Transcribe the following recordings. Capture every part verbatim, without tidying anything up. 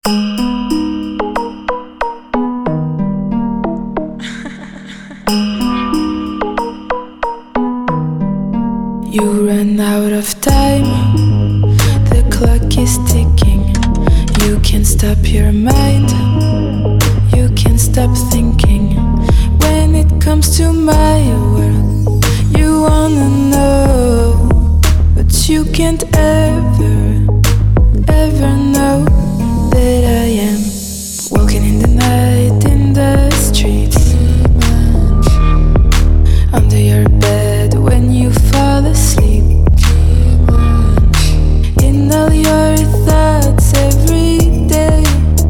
You ran out of time, the clock is ticking. You can't stop your mind, you can't stop thinking. When it comes to my world, you wanna know, but you can't ever, ever know that I am walking in the night in the street, under your bed when you fall asleep, in all your thoughts every day.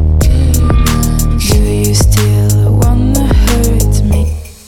Do you still wanna hurt me?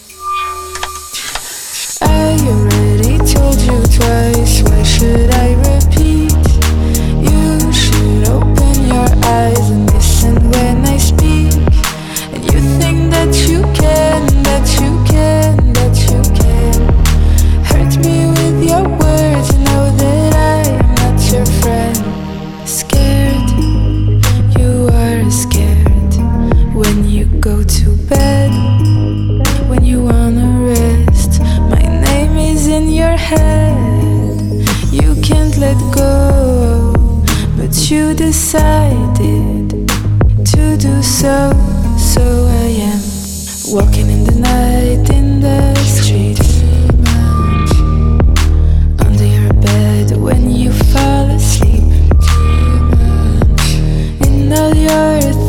I already told you twice, why should I repeat? You should open your eyes and listen when I speak. And you think that you can, that you can, that you can hurt me with your words. You know that I am not your friend. Scared, you are scared when you go to bed, when you wanna rest. My name is in your head, you can't let go, but you decided to do so. So I am walking in the night in the street, under your bed when you fall asleep, in all your